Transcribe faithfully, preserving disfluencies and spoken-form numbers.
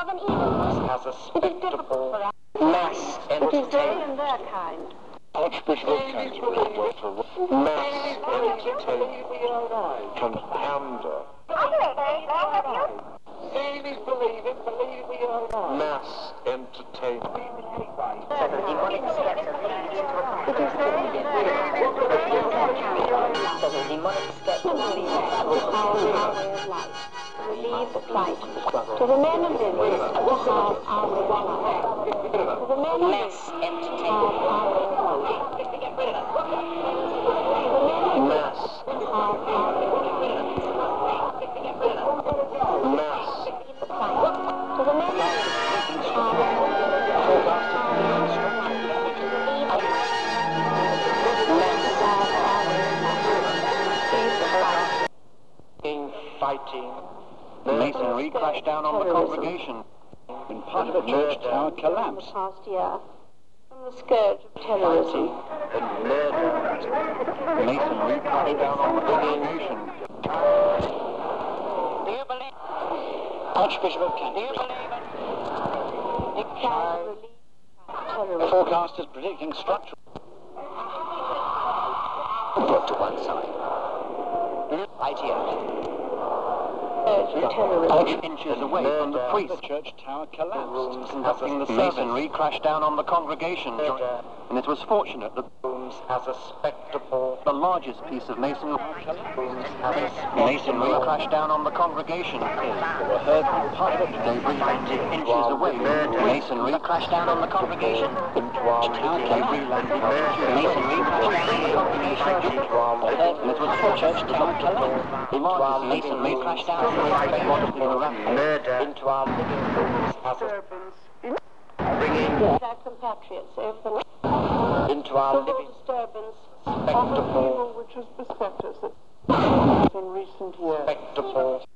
of an evil. As a It is difficult for us. mass It is they entertainment. and their kind. Archbishop of Canterbury, Doctor Mass entertainment. Compounder. Mass entertainment. So the demonic steps are leading into a it is they and their kind. So the demonic steps are leading into our way of life. Relieve the plight. To the men and women to have our way of life. To the men and Mass entertainment. our way of life. Mass. Mass. To the men and Fighting. Masonry crashed down on the congregation. When part of a church tower collapsed. past year from the scourge of terrorism. And murder. Masonry crashed down on the congregation. Do you believe? Archbishop of Do you Canterbury. believe it? It can relieve terrorism. Forecasters predicting structural. Put to one side. Right here. Scourge of terrorism. Inches away from the priest. The church tower collapsed. Conducting the masonry crashed down on the congregation. And it was fortunate that As a spectacle. the largest piece of masonry As a masonry crashed down on the congregation. They were heard from part of it. Debris landed inches away. Masonry crashed down on the congregation. Debris landed masonry crashed down on the congregation. And it was the church tower collapsed. The largest masonry crashed down on the congregation. murder into our living rooms. As a bringing Our compatriots over the into our civil living disturbance spectacle. which has beset us in recent years. Spectacle.